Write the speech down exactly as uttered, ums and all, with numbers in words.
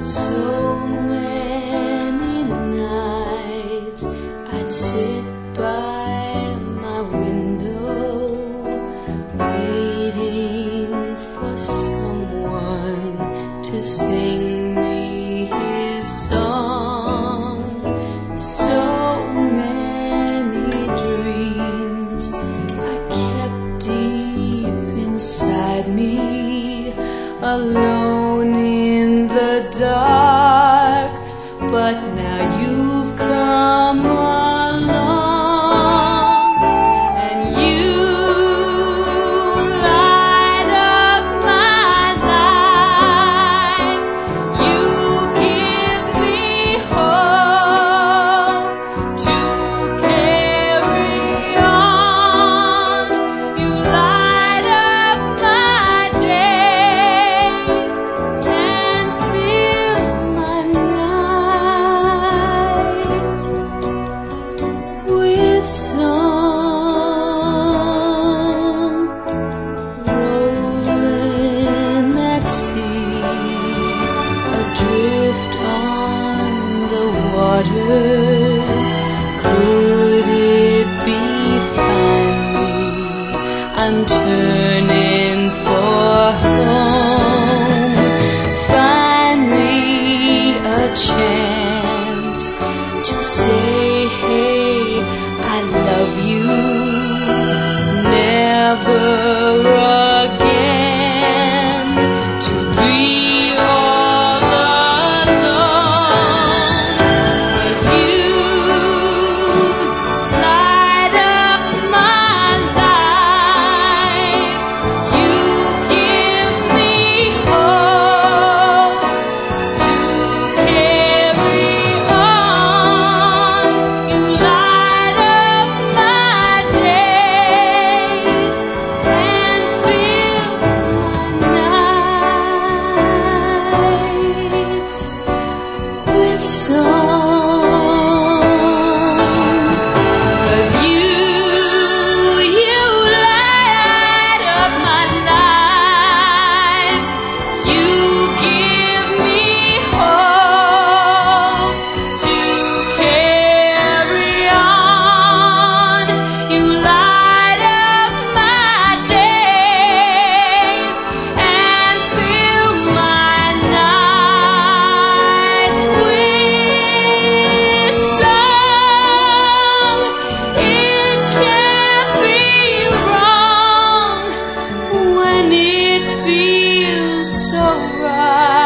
So many nights I'd sit by my window, waiting for someone to sing me his song. So many dreams I kept deep inside me, alone in the dark, but now you've come along, and you light up my life. You give me hope to carry on. You light up my days and fill my nights with song. Rolling at sea, adrift on the water, could it be finally I'm turning for home? Finally a chance to say, hey, I love you. Never again to be all alone. 'Cause you light up my life. You give me hope to carry on. You light up my days and fill my nights with song. 'Cause you, you light up my life. You give me hope to carry on. You light up my days and fill my nights with song. It can't be wrong when it feels so right.